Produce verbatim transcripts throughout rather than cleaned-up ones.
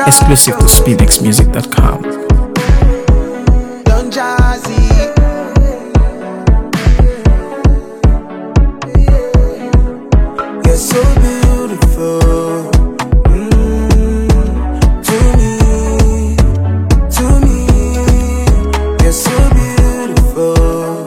Exclusive to speedx music dot com. Don Jazzy. You're so beautiful. Mm, to me, to me. You're so beautiful.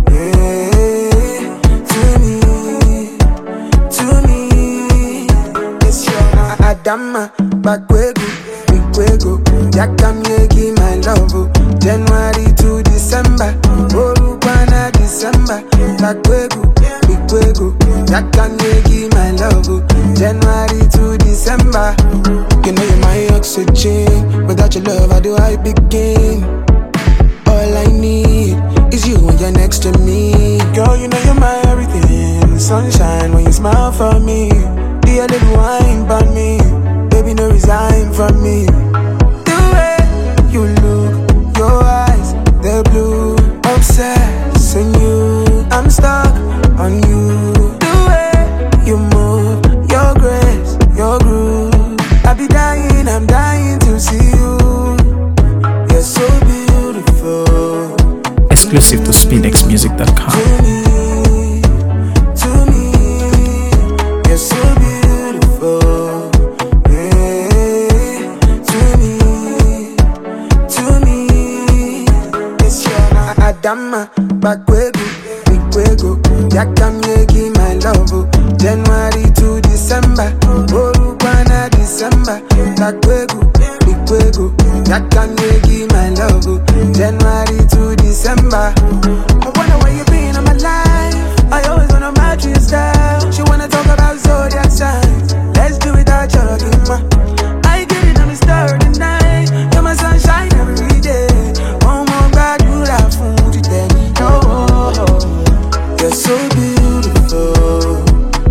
Yeah, to me, to me. It's your Adama, Bakwegu, Bikwegu. Yakamyegi, my love. January to December. Orubana December. Bakwegu, Bikwegu. Yakamyegi, my love. January to December. You know you're my oxygen. Without your love, how do I begin? All I need is you when you're next to me. Girl, you know you're my everything. Sunshine when you smile for me. Be a little wine by me. Baby, no resign from me. The way you look, your eyes, they're blue. Obsessing you, I'm stuck on you. The way you move, your grace, your groove. I be dying, I'm dying to see you. You're so beautiful. Exclusive to speedx music dot com. To me, to me, you're so beautiful. Yeah, to me, to me, it's your Adama, Bakwegu, Bikwegu. Yakamyegi, my love. January to December. Orubana December. Bakwegu, Bikwegu. Yakamyegi, my love. January to December. I wonder where you been in my life. I always wanna match your style. She wanna talk about zodiac signs. Let's do it without jogging, ma. I get it, I'm a star tonight. You're my sunshine every day. Oh my God, you love food today. Oh, you're so beautiful.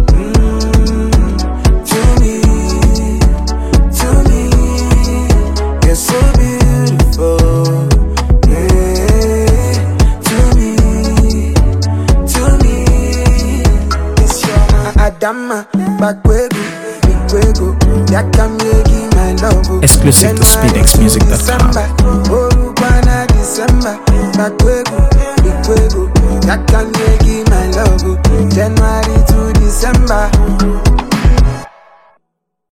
Mm, to me, to me, you're so beautiful. Adama, Bakwegu, Bikwegu. Yakamyegi, my love. Exclusive to speedx music dot com. Orubana December. Bakwegu,